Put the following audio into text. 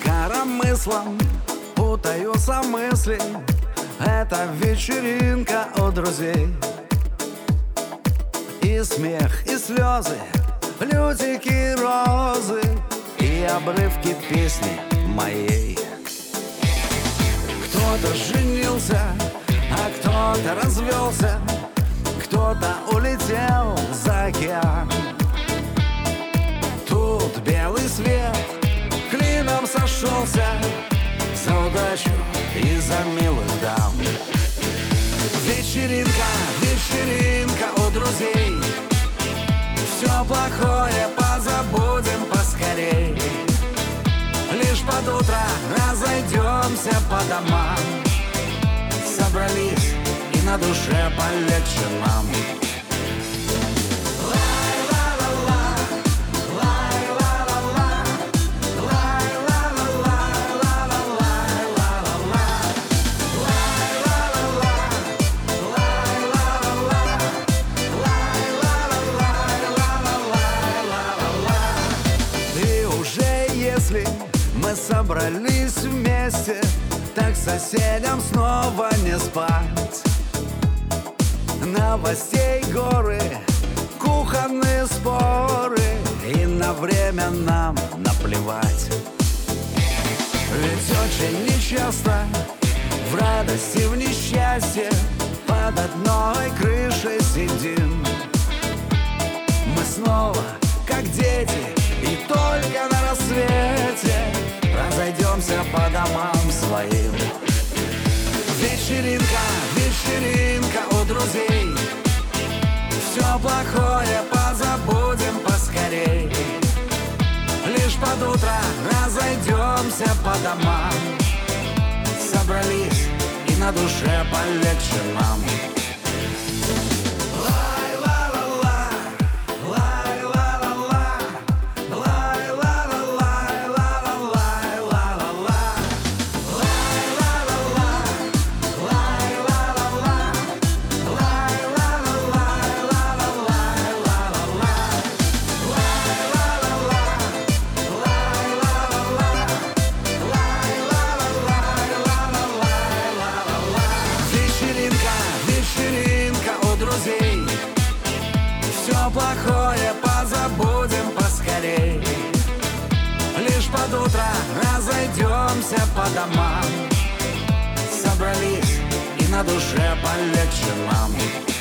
коромыслом путаются мысли. Это вечеринка у друзей. И смех, и слезы, лютики, розы, и обрывки песни моей. Кто-то женился, а кто-то развелся, кто-то улетел за океан. Тут белый свет клином сошелся за удачу и за милых дам. Вечеринка, вечеринка у друзей. Все плохое позабудем поскорей. Лишь под утро разойдемся по домам. Собрались, и на душе полегче нам. Если мы собрались вместе, так соседям снова не спать. Новостей горы, кухонные споры, и на время нам наплевать. Ведь очень нечасто в радости, в несчастье под одной крышей сидим. Мы снова, как дети, и только на рассвете разойдемся по домам своим. Вечеринка, вечеринка у друзей. Все плохое позабудем поскорей. Лишь под утро разойдемся по домам. Собрались, и на душе полегче нам. Все плохое позабудем поскорей. Лишь под утро разойдемся по домам. Собрались, и на душе полегче нам.